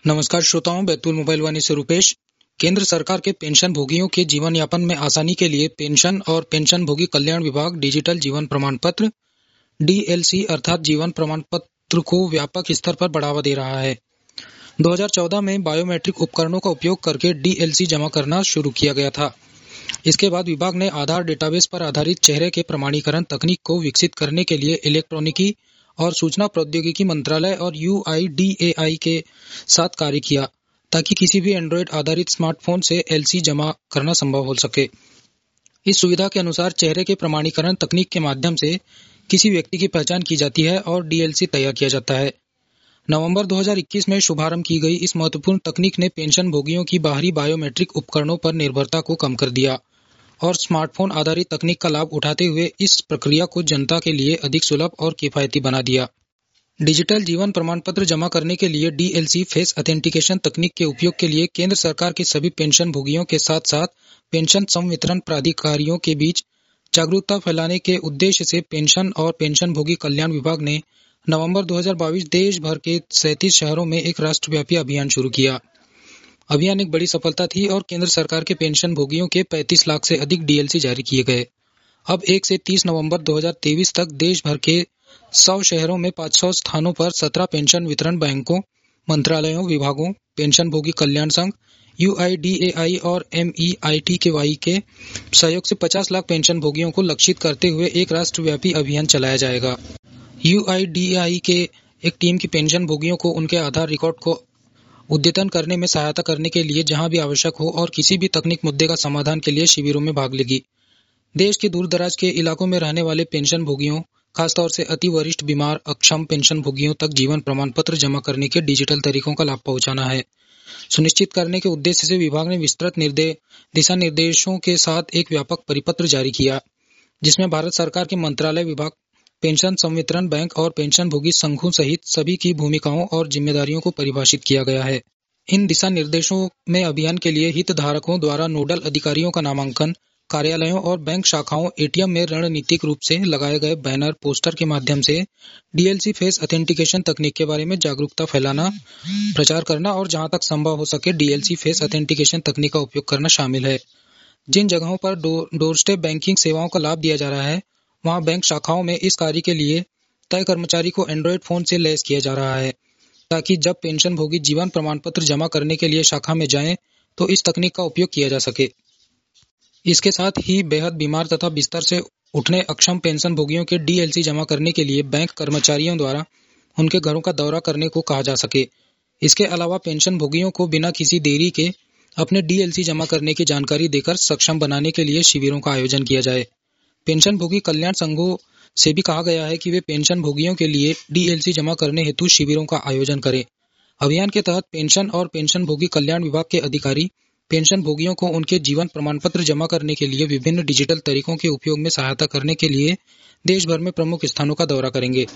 नमस्कार श्रोताओं, बैतूल मोबाइल वाणी से रूपेश। केंद्र सरकार के पेंशन भोगियों के जीवन यापन में आसानी के लिए पेंशन और पेंशन भोगी कल्याण विभाग डिजिटल जीवन प्रमाण पत्र डीएलसी अर्थात जीवन प्रमाण पत्र को व्यापक स्तर पर बढ़ावा दे रहा है। 2014 में बायोमेट्रिक उपकरणों का उपयोग करके डीएलसी जमा करना शुरू किया गया था। इसके बाद विभाग ने आधार डेटाबेस पर आधारित चेहरे के प्रमाणीकरण तकनीक को विकसित करने के लिए इलेक्ट्रॉनिकी और सूचना प्रौद्योगिकी मंत्रालय और यूआईडीएआई के साथ कार्य किया, ताकि किसी भी एंड्रॉयड आधारित स्मार्टफोन से एलसी जमा करना संभव हो सके। इस सुविधा के अनुसार चेहरे के प्रमाणीकरण तकनीक के माध्यम से किसी व्यक्ति की पहचान की जाती है और डीएलसी तैयार किया जाता है। नवंबर 2021 में शुभारंभ की गई इस महत्वपूर्ण तकनीक ने पेंशन भोगियों की बाहरी बायोमेट्रिक उपकरणों पर निर्भरता को कम कर दिया और स्मार्टफोन आधारित तकनीक का लाभ उठाते हुए इस प्रक्रिया को जनता के लिए अधिक सुलभ और किफायती बना दिया। डिजिटल जीवन प्रमाण पत्र जमा करने के लिए डीएलसी फेस ऑथेंटिकेशन तकनीक के उपयोग के लिए केंद्र सरकार के सभी पेंशन भोगियों के साथ साथ पेंशन संवितरण प्राधिकारियों के बीच जागरूकता फैलाने के उद्देश्य से पेंशन और पेंशन भोगी कल्याण विभाग ने नवंबर 2022 देश भर के 37 शहरों में एक राष्ट्रव्यापी अभियान शुरू किया। अभियान एक बड़ी सफलता थी और केंद्र सरकार के पेंशन भोगियों के 35 लाख से अधिक डीएलसी जारी किए गए। अब 1 से 30 नवंबर 2023 तक देश भर के 100 शहरों में 500 स्थानों पर 17 पेंशन वितरण बैंकों, मंत्रालयों, विभागों, पेंशन भोगी कल्याण संघ, यूआईडीएआई और एमईआईटीकेवाई के सहयोग से 50 लाख पेंशन भोगियों को लक्षित करते हुए एक राष्ट्रव्यापी अभियान चलाया जाएगा। यूआईडीएआई के एक टीम की पेंशन भोगियों को उनके आधार रिकॉर्ड को अद्यतन करने में सहायता करने के लिए जहां भी आवश्यक हो और किसी भी तकनीक मुद्दे का समाधान के लिए शिविरों में भाग लेगी। देश के दूर दराज के इलाकों में रहने वाले पेंशन भोगियों, खासतौर से अति वरिष्ठ, बीमार, अक्षम पेंशन भोगियों तक जीवन प्रमाण पत्र जमा करने के डिजिटल तरीकों का लाभ पहुंचाना है। सुनिश्चित करने के उद्देश्य से विभाग ने विस्तृत दिशा निर्देशों के साथ एक व्यापक परिपत्र जारी किया, जिसमें भारत सरकार के मंत्रालय, विभाग, पेंशन संवितरण बैंक और पेंशन भोगी संघों सहित सभी की भूमिकाओं और जिम्मेदारियों को परिभाषित किया गया है। इन दिशा निर्देशों में अभियान के लिए हितधारकों द्वारा नोडल अधिकारियों का नामांकन, कार्यालयों और बैंक शाखाओं, एटीएम में रणनीतिक रूप से लगाए गए बैनर, पोस्टर के माध्यम से डीएलसी फेस ऑथेंटिकेशन तकनीक के बारे में जागरूकता फैलाना, प्रचार करना और जहां तक संभव हो सके डीएलसी फेस ऑथेंटिकेशन तकनीक का उपयोग करना शामिल है। जिन जगहों पर डोरस्टेप बैंकिंग सेवाओं का लाभ दिया जा रहा है, वहां बैंक शाखाओं में इस कार्य के लिए तय कर्मचारी को एंड्रॉयड फोन से लैस किया जा रहा है, ताकि जब पेंशन भोगी जीवन प्रमाण पत्र जमा करने के लिए शाखा में जाएं तो इस तकनीक का उपयोग किया जा सके। इसके साथ ही बेहद बीमार तथा बिस्तर से उठने अक्षम पेंशन भोगियों के डीएलसी जमा करने के लिए बैंक कर्मचारियों द्वारा उनके घरों का दौरा करने को कहा जा सके। इसके अलावा पेंशन भोगियों को बिना किसी देरी के अपने डीएलसी जमा करने की जानकारी देकर सक्षम बनाने के लिए शिविरों का आयोजन किया जाए। पेंशन भोगी कल्याण संघों से भी कहा गया है कि वे पेंशन भोगियों के लिए डीएलसी जमा करने हेतु शिविरों का आयोजन करें। अभियान के तहत पेंशन और पेंशन भोगी कल्याण विभाग के अधिकारी पेंशन भोगियों को उनके जीवन प्रमाण पत्र जमा करने के लिए विभिन्न डिजिटल तरीकों के उपयोग में सहायता करने के लिए देश भर में प्रमुख स्थानों का दौरा करेंगे।